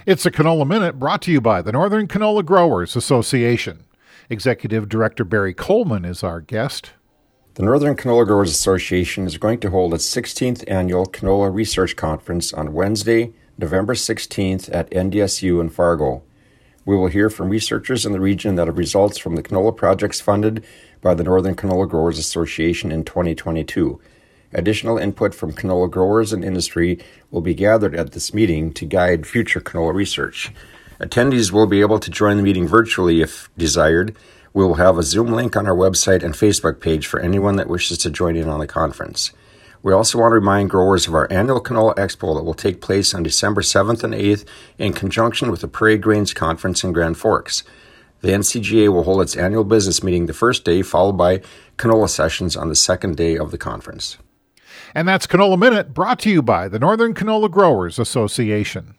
It's a Canola Minute brought to you by the Northern Canola Growers Association. Executive Director Barry Coleman is our guest. The Northern Canola Growers Association is going to hold its 16th annual Canola Research Conference on Wednesday, November 16th at NDSU in Fargo. We will hear from researchers in the region that have results from the canola projects funded by the Northern Canola Growers Association in 2022. Additional input from canola growers and industry will be gathered at this meeting to guide future canola research. Attendees will be able to join the meeting virtually if desired. We will have a Zoom link on our website and Facebook page for anyone that wishes to join in on the conference. We also want to remind growers of our annual Canola Expo that will take place on December 7th and 8th in conjunction with the Parade Grains Conference in Grand Forks. The NCGA will hold its annual business meeting the first day, followed by canola sessions on the second day of the conference. And that's Canola Minute brought to you by the Northern Canola Growers Association.